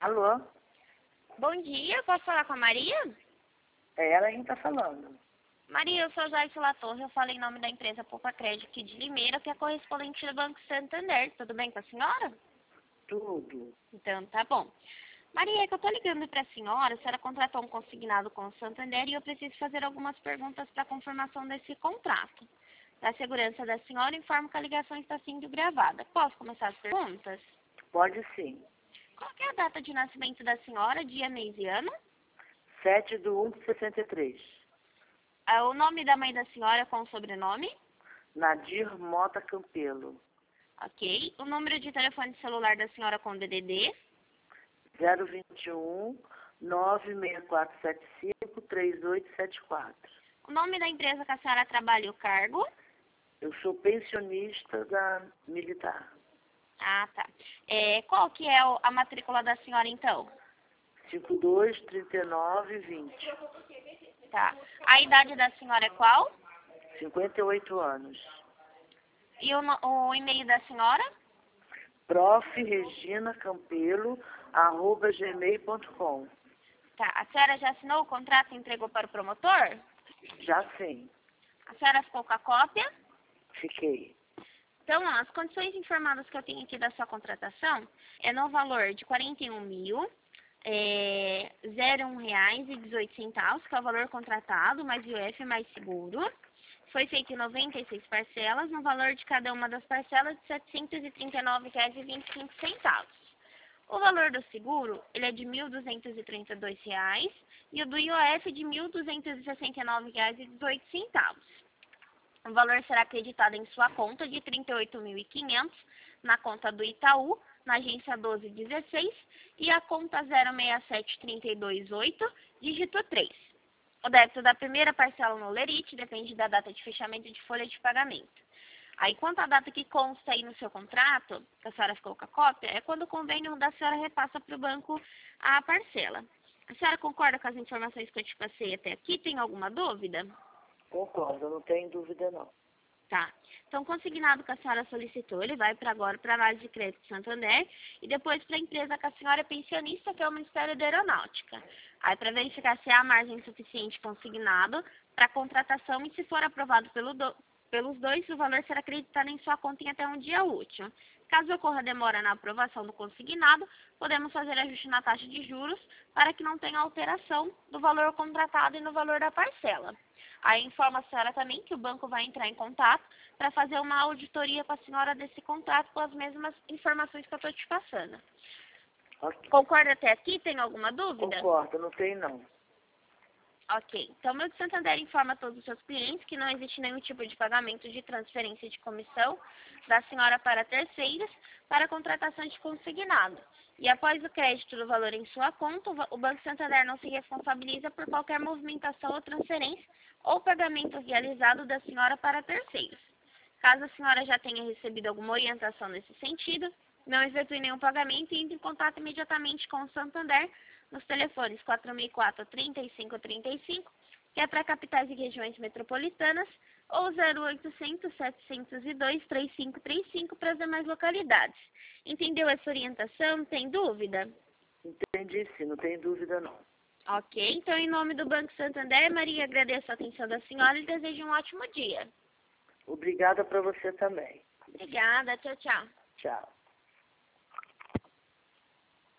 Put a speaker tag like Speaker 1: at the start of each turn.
Speaker 1: Alô?
Speaker 2: Bom dia, posso falar com a Maria?
Speaker 1: É ela quem tá falando.
Speaker 2: Maria, eu sou a Joyce Latorre, eu falo em nome da empresa Poupa Crédito aqui de Limeira, que é correspondente do Banco Santander. Tudo bem com a senhora?
Speaker 1: Tudo.
Speaker 2: Então, tá bom. Maria, é que eu tô ligando para a senhora contratou um consignado com o Santander e eu preciso fazer algumas perguntas para confirmação desse contrato. Para a segurança da senhora, informo que a ligação está sendo gravada. Posso começar as perguntas?
Speaker 1: Pode sim.
Speaker 2: Qual que é a data de nascimento da senhora, dia, mês e ano?
Speaker 1: 7/1/63.
Speaker 2: O nome da mãe da senhora com o sobrenome?
Speaker 1: Nadir Mota Campelo.
Speaker 2: Ok. O número de telefone celular da senhora com DDD?
Speaker 1: 021 96475 3874.
Speaker 2: O nome da empresa que a senhora trabalha e o cargo?
Speaker 1: Eu sou pensionista da militar.
Speaker 2: Ah, tá. Qual que é a matrícula da senhora, então?
Speaker 1: 523920.
Speaker 2: Tá. A idade da senhora é qual?
Speaker 1: 58 anos.
Speaker 2: E o e-mail da senhora?
Speaker 1: profreginacampelo@gmail.com.
Speaker 2: Tá. A senhora já assinou o contrato e entregou para o promotor?
Speaker 1: Já sim.
Speaker 2: A senhora ficou com a cópia?
Speaker 1: Fiquei.
Speaker 2: Então, as condições informadas que eu tenho aqui da sua contratação é no valor de R$41.001,18, que é o valor contratado, mais IOF mais seguro. Foi feito em 96 parcelas, no valor de cada uma das parcelas de R$ 739,25. O valor do seguro, ele é de R$ 1.232 e o do IOF de R$ 1.269,18. O valor será acreditado em sua conta de R$ 38.500 na conta do Itaú, na agência 1216, e a conta 067328, dígito 3. O débito da primeira parcela no Lerite depende da data de fechamento de folha de pagamento. Aí, quanto à data que consta aí no seu contrato, que a senhora ficou com a cópia, é quando o convênio da senhora repassa para o banco a parcela. A senhora concorda com as informações que eu te passei até aqui? Tem alguma dúvida?
Speaker 1: Concordo, não tenho dúvida não.
Speaker 2: Tá. Então, consignado que a senhora solicitou, ele vai para agora para a análise de crédito Santander e depois para a empresa que a senhora é pensionista, que é o Ministério da Aeronáutica. Aí, para verificar se há margem suficiente consignado para contratação e se for aprovado pelos dois, o valor será acreditado em sua conta em até um dia útil. Caso ocorra demora na aprovação do consignado, podemos fazer ajuste na taxa de juros para que não tenha alteração do valor contratado e no valor da parcela. Aí informa a senhora também que o banco vai entrar em contato para fazer uma auditoria com a senhora desse contrato com as mesmas informações que eu estou te passando.
Speaker 1: Okay.
Speaker 2: Concorda até aqui? Tem alguma dúvida?
Speaker 1: Concordo, não tenho não.
Speaker 2: Ok. Então, o meu Santander informa a todos os seus clientes que não existe nenhum tipo de pagamento de transferência de comissão da senhora para terceiros para contratação de consignado. E após o crédito do valor em sua conta, o Banco Santander não se responsabiliza por qualquer movimentação ou transferência ou pagamento realizado da senhora para terceiros. Caso a senhora já tenha recebido alguma orientação nesse sentido, não efetue nenhum pagamento e entre em contato imediatamente com o Santander nos telefones 4004-3535, que é para capitais e regiões metropolitanas, ou 0800-702-3535 para as demais localidades. Entendeu essa orientação? Tem dúvida?
Speaker 1: Entendi sim, não tenho dúvida não.
Speaker 2: Ok, então em nome do Banco Santander, Maria, agradeço a atenção da senhora e desejo um ótimo dia.
Speaker 1: Obrigada para você também.
Speaker 2: Obrigada, tchau, tchau.
Speaker 1: Tchau.